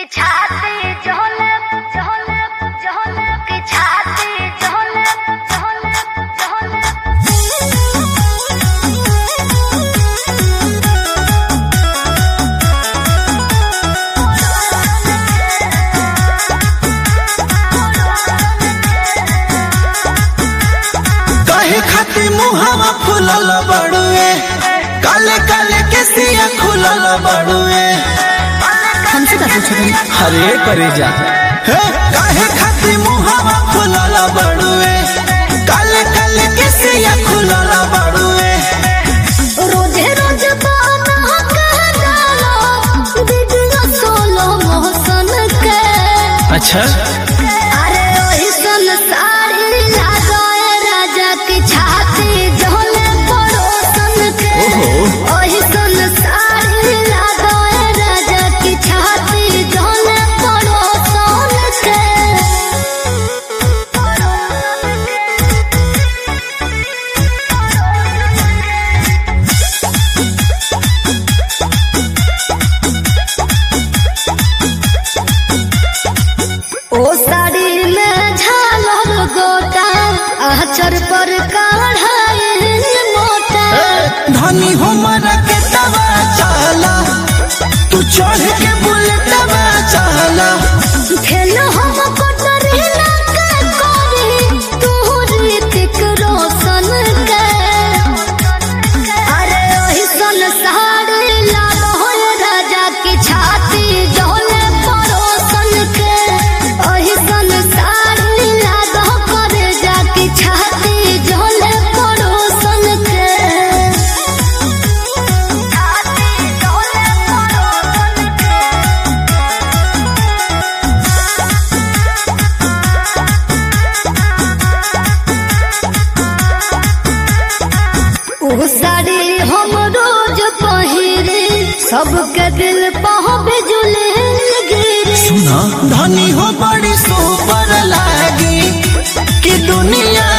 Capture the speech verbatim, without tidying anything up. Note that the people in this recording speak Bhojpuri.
छाती झोले झोले झोले की छाती झोले झोले झोले काहे खाती मुहावा फुलल बड़ुए काले काले केसिया खुलल बड़ुए हमसे का पूछ रहे हैं? हरे करे जा हे काहे खाती मुहावा फुलल बड़ुए काले काले केसिया खुलल बड़ुए रोजे रोज बाना कह डालो दीदिया सोलो मोहसन के अच्छा अरे ओही सन साड़ी लगाए राजा की छाती झोले पड़ोसन के ओही सन साड़ी लगाए राजा की छाती झोले पड़ोसन के ओ साड़ी में झालर गोटा आचर पर कढ़ाई मोटा धनी हो मरा के दवा चाला तू चढ़ के बुलेटवा चाला खेल हम कोटरी ना के कोरी तू ऋतिक रोशन के अरे ओही सन साड़ी लालो हो राजा की छाती झोले पड़ोसन के ओही सन साड़ी लालो करे जा की छाती झोले पड़ोसन के छाती झोले पड़ोसन के ओ साड़ी हम रोज पहिरे सबके दिल पह बिजुले गिरे सुना धनी हो बड़ी सुपर लागी कि दुनिया